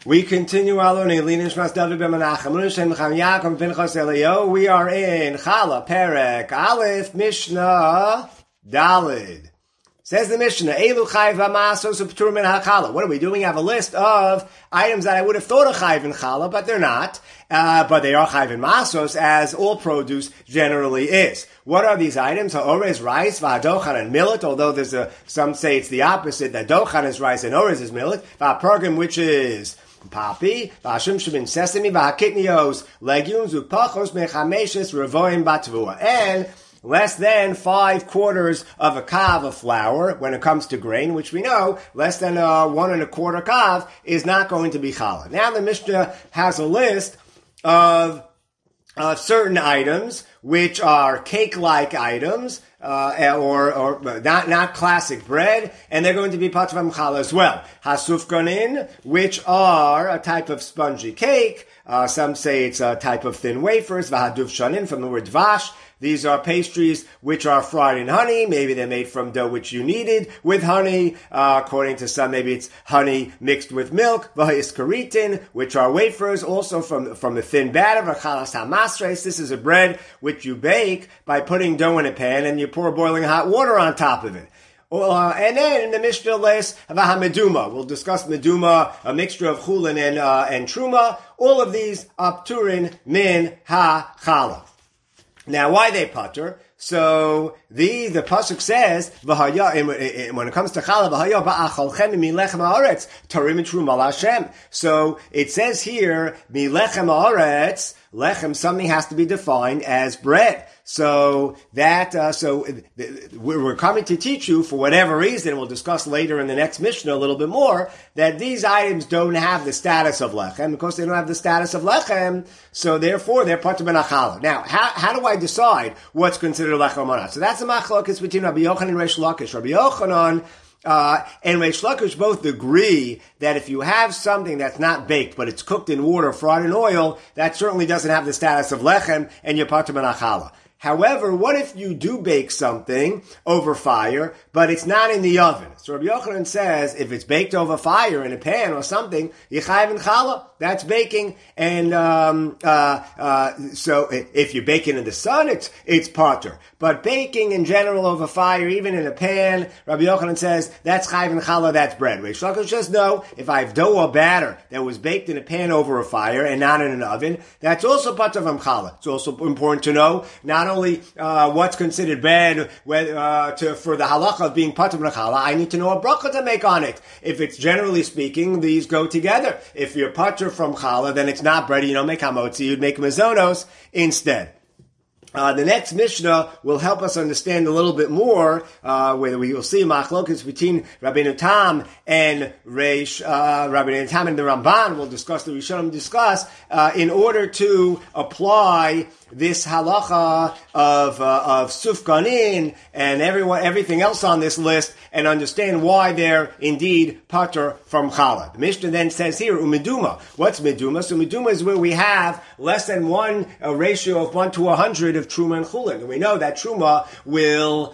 We continue our learning. We are in Chala, Perek, Aleph, Mishnah, Dalid. Says the Mishnah, Elu chayv ha'masos u'p'tur min ha'chala. What are we doing? We have a list of items that I would have thought are chayv in chala, but they're not. But they are chayv in masos, as all produce generally is. What are these items? Ha'orez, rice, v'ha'dochan, and millet, although there's some say it's the opposite, that dochan is rice and orez is millet. V'ha'pargim, which is poppy, v'ha'shimshim, sesame, v'ha'kitnios, legumes, u'pachos, mechameshes, revoim, batvua. And less than 5/4 of a kav of flour when it comes to grain, which we know less than 1 1/4 kav is not going to be challah. Now the Mishnah has a list of certain items which are cake-like items, or not classic bread, and they're going to be part of challah as well. Hasufganin, which are a type of spongy cake. Some say it's a type of thin wafers. V'haduvshanin, from the word dvash. These are pastries which are fried in honey. Maybe they're made from dough which you kneaded with honey. According to some, maybe it's honey mixed with milk. V'ha'iskaritin, which are wafers, also from the thin batter. V'chalas hamasres, this is a bread which you bake by putting dough in a pan and you pour boiling hot water on top of it. And then in the Mishnah list, meduma. We'll discuss meduma, a mixture of chulin and truma. All of these apturin min ha-chala. Now, why they putter? So the pasuk says, when it comes to challah, v'haya ba'acholchem milechem haaretz tarim truma l'Hashem. So it says here, milechem haaretz, lechem, something has to be defined as bread. So we're coming to teach you, for whatever reason, we'll discuss later in the next Mishnah a little bit more, that these items don't have the status of lechem. Because they don't have the status of lechem, so therefore they're part of challah. Now, how do I decide what's considered lechem or not? So that's a machlokes between Rabbi Yochanan and Reish Lakish. Rabbi Yochanan and Reish Lakish both agree that if you have something that's not baked, but it's cooked in water, fried in oil, that certainly doesn't have the status of lechem, and you're part of challah. However, what if you do bake something over fire, but it's not in the oven? So Rabbi Yochanan says, if it's baked over fire in a pan or something, yichayv in challah, that's baking. And so if you bake it in the sun, it's pater. But baking in general over fire, even in a pan, Rabbi Yochanan says, that's chayv in challah, that's bread. Reish Lakish says, no, if I have dough or batter that was baked in a pan over a fire and not in an oven, that's also pater from challah. It's also important to know, not only what's considered bread for the halacha of being pater from challah, I need to know a bracha to make on it. If it's generally speaking, these go together. If you're pater from challah, then it's not bread, you don't make hamotzi, you'd make mazonos instead. The next Mishnah will help us understand a little bit more, where we will see machlokas between Rabbeinu Tam and Rabbeinu Tam and the Ramban. We'll discuss the Rishonim in order to apply this halacha of sufganin and everything else on this list, and understand why they're indeed pater from challah. The Mishnah then says here, umeduma. What's meduma? So meduma is where we have less than a ratio of 1 to 100 of truma and chulin. And we know that truma will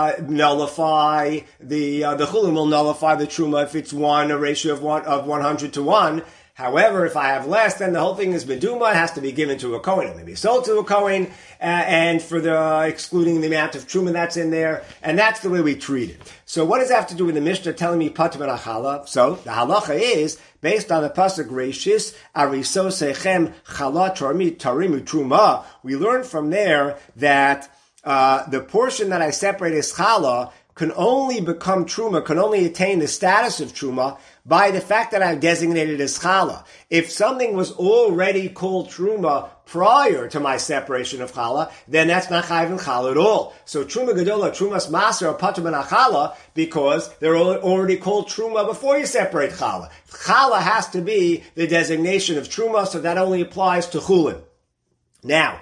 nullify the chulin will nullify the truma if it's a ratio of 100 to 1. However, if I have less, then the whole thing is meduma. It has to be given to a kohen. It may be sold to a kohen, and for the excluding the amount of truma that's in there, and that's the way we treat it. So what does that have to do with the Mishnah telling me pater min challah? So the halacha is based on the pasuk Reishis ariso sechem challah tarimu truma. We learn from there that the portion that I separate as challah can only become truma, can only attain the status of truma by the fact that I've designated as challah. If something was already called truma prior to my separation of challah, then that's not chayv in challah at all. So truma gedola, trumas maser, are pater min challah because they're already called truma before you separate challah. Challah has to be the designation of truma, so that only applies to chulin. Now,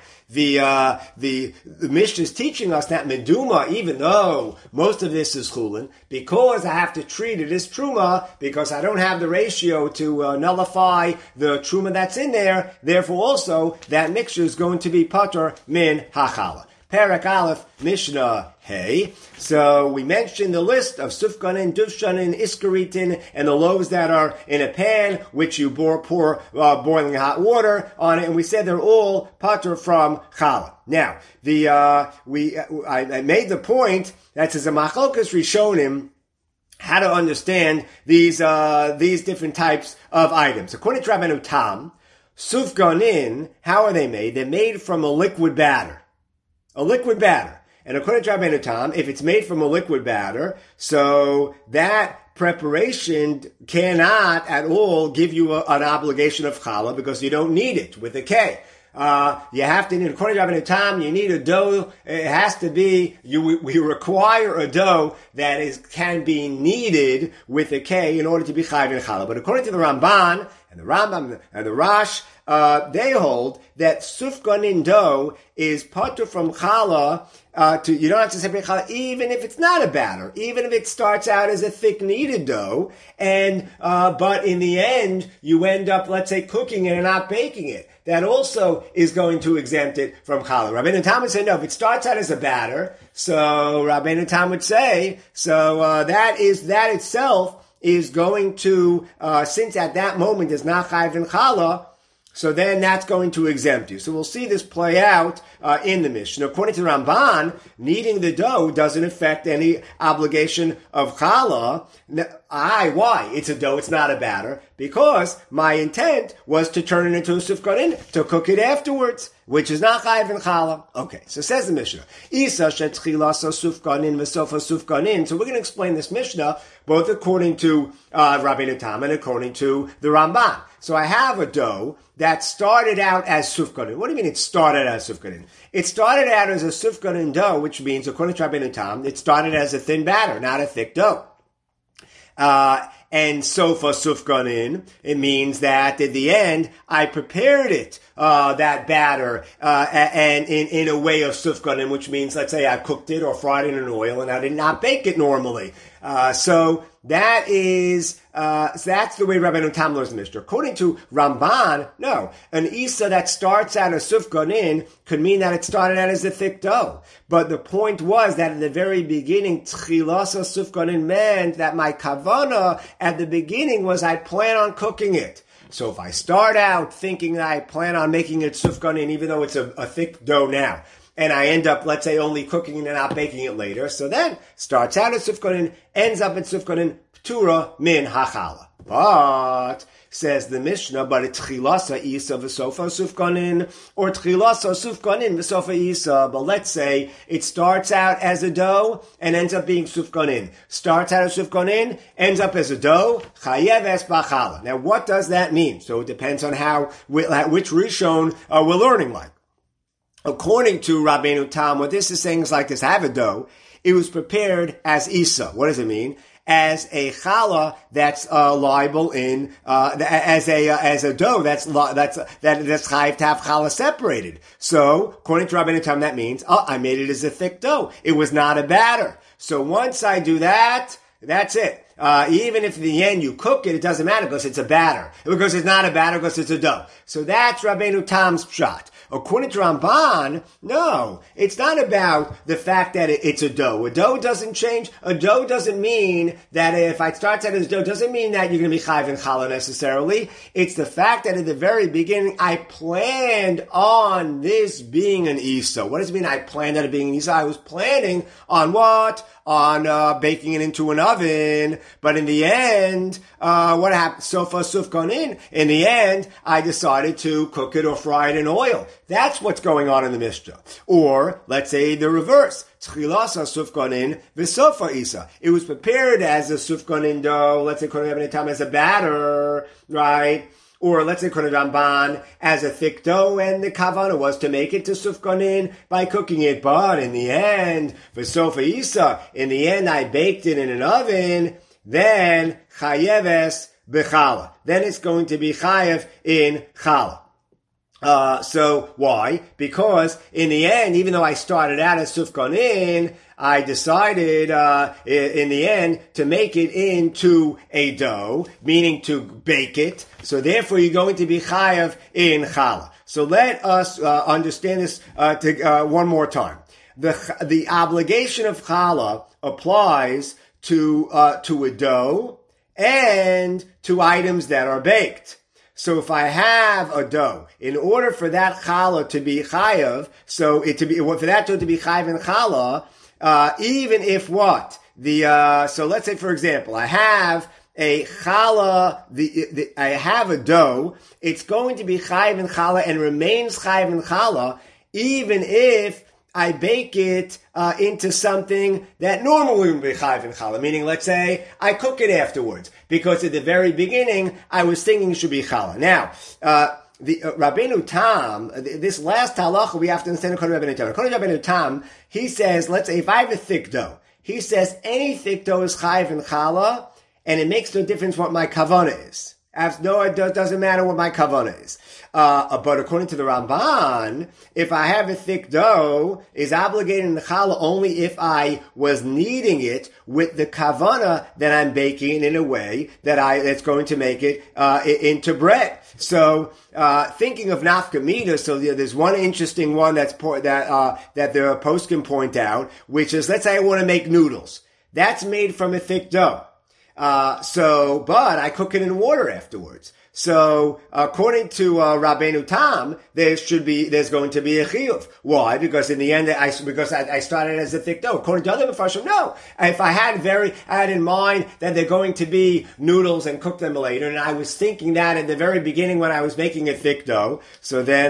the Mishnah is teaching us that meduma, even though most of this is chulin, because I have to treat it as truma, because I don't have the ratio to nullify the truma that's in there, therefore also that mixture is going to be pater min hachala. Perek Aleph, Mishnah Hey. So we mentioned the list of sufganin, dufshanin, iskaritin, and the loaves that are in a pan, which you pour boiling hot water on it, and we said they're all patur from challah. Now, I made the point that says a machlokas rishonim how to understand these different types of items. According to Rabbeinu Tam, sufganin, how are they made? They're made from a liquid batter. A liquid batter. And according to Rabbeinu Tam, if it's made from a liquid batter, so that preparation cannot at all give you an obligation of challah because you don't need it with a K. You have to, according to Rabbeinu Tam, you need a dough. It has to be, we require a dough that can be kneaded with a K in order to be chayiv in challah. But according to the Ramban and the Rambam and the Rash, they hold that sufganin dough is patur from challah. You don't have to separate challah even if it's not a batter, even if it starts out as a thick kneaded dough, but in the end you end up, let's say, cooking it and not baking it. That also is going to exempt it from challah. Rabbeinu Tam would say no. If it starts out as a batter, so Rabbeinu Tam would say that itself is going to since at that moment is not chayiv in challah. So then that's going to exempt you. So we'll see this play out in the Mishnah. According to Ramban, kneading the dough doesn't affect any obligation of challah. Why? It's a dough, it's not a batter. Because my intent was to turn it into a sufganin, to cook it afterwards, which is not chayiv in challah. Okay, so says the Mishnah. Isa shetchilasa sufganin v'sofa sufganin. So we're going to explain this Mishnah both according to Rabbeinu Tam and according to the Ramban. So I have a dough that started out as sufganin. What do you mean it started as sufganin? It started out as a sufganin dough, which means, according to Rabbeinu Tam, it started as a thin batter, not a thick dough. And sofa sufganin, it means that at the end, I prepared it, that batter, and in a way of sufganin, which means, let's say I cooked it or fried it in oil and I did not bake it normally. So that's the way Rabbeinu Tam learns the Mishnah. According to Ramban, no. An Isa that starts out as sufganin could mean that it started out as a thick dough. But the point was that at the very beginning, tchilasa sufganin meant that my kavana at the beginning was I plan on cooking it. So if I start out thinking that I plan on making it sufganin, even though it's a thick dough now, and I end up, let's say, only cooking it and not baking it later, so then starts out as sufganin, ends up at sufganin, ptura min hachala. But, says the Mishnah, but it's tchilasa isa v'sofa sufganin, or tchilasa sufganin v'sofa isa. But let's say it starts out as a dough and ends up being sufganin. Starts out as sufganin, ends up as a dough, chayev es b'chala. Now, what does that mean? So it depends on which Rishon we're learning like. According to Rabbeinu Tam, what this is saying is like this: I have a dough. It was prepared as isa. What does it mean? As a challah that's liable in as a dough that's chayiv to have challah separated. So according to Rabbeinu Tam, that means I made it as a thick dough. It was not a batter. So once I do that, that's it. Even if in the end you cook it, it doesn't matter because it's a batter. Because it's not a batter, because it's a dough. So that's Rabbeinu Tam's pshat. According to Ramban, no, it's not about the fact that it's a dough. A dough doesn't change. A dough doesn't mean that if I start out as a dough, doesn't mean that you're going to be chayiv in challah necessarily. It's the fact that at the very beginning, I planned on this being an isa. What does it mean I planned on it being an isa? I was planning on what? On baking it into an oven. But in the end, what happened? Sofa sufganin. In the end, I decided to cook it or fry it in oil. That's what's going on in the Mishnah. Or, let's say the reverse. Tchilasa sufganin v'sofa isa. It was prepared as a sufganin dough, let's say according to as a batter, right? Or let's say according to Ramban, as a thick dough, and the kavana was to make it to sufganin by cooking it. But in the end, v'sofa isa, in the end I baked it in an oven, then chayeves b'chala. Then it's going to be chayev in chala. So why? Because in the end, even though I started out as sufganin, I decided in the end to make it into a dough, meaning to bake it. So therefore, you're going to be chayav in challah. So let us understand this one more time. the obligation of challah applies to a dough and to items that are baked. So if I have a dough, in order for that challah to be chayav, for that dough to be chayav in challah, even if what? So let's say, for example, I have a challah, I have a dough, it's going to be chayav in challah and remains chayav in challah, even if I bake it into something that normally would be chayav in challah. Meaning, let's say I cook it afterwards, because at the very beginning I was thinking it should be challah. Now, the Rabbeinu Tam, this last halacha we have to understand according to Rabbeinu Tam. According to Rabbeinu Tam, he says, let's say if I have a thick dough, he says any thick dough is chayav in challah, and it makes no difference what my kavanah is. It doesn't matter what my kavanah is. But according to the Ramban, if I have a thick dough, is obligated in the challah only if I was kneading it with the kavanah that I'm baking in a way that's going to make it into bread. So thinking of nafka mina, so there's one interesting one that the post can point out, which is, let's say I want to make noodles. That's made from a thick dough. But I cook it in water afterwards. So, according to Rabbeinu Tam, there's going to be a chiyuv. Why? Because in the end, I started as a thick dough. According to other Mefarshim, no. If I had in mind that they're going to be noodles and cook them later, and I was thinking that at the very beginning when I was making a thick dough, so then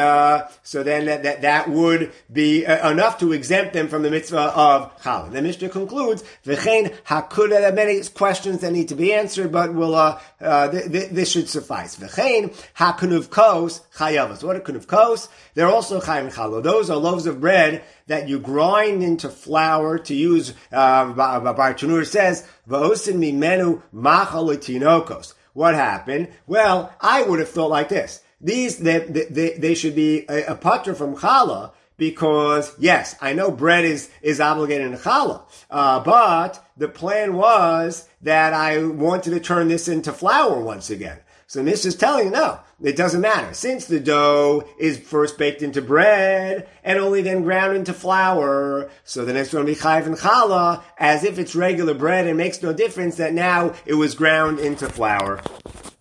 that would be enough to exempt them from the mitzvah of challah. The Mishnah concludes, v'chein hakuda. There are many questions that need to be answered, but this should suffice. V'chein hakunuv kos chayavas. What are kunuv kos? They're also chayim challah. Those are loaves of bread that you grind into flour to use. Bar Tanur says v'osin mimenu machal tinokos. What happened? Well, I would have thought like this: they should be a patur from challah. Because, yes, I know bread is obligated in challah, but the plan was that I wanted to turn this into flour once again. So this is telling you, no, it doesn't matter. Since the dough is first baked into bread and only then ground into flour, so then it's going to be chayiv in challah as if it's regular bread. It makes no difference that now it was ground into flour.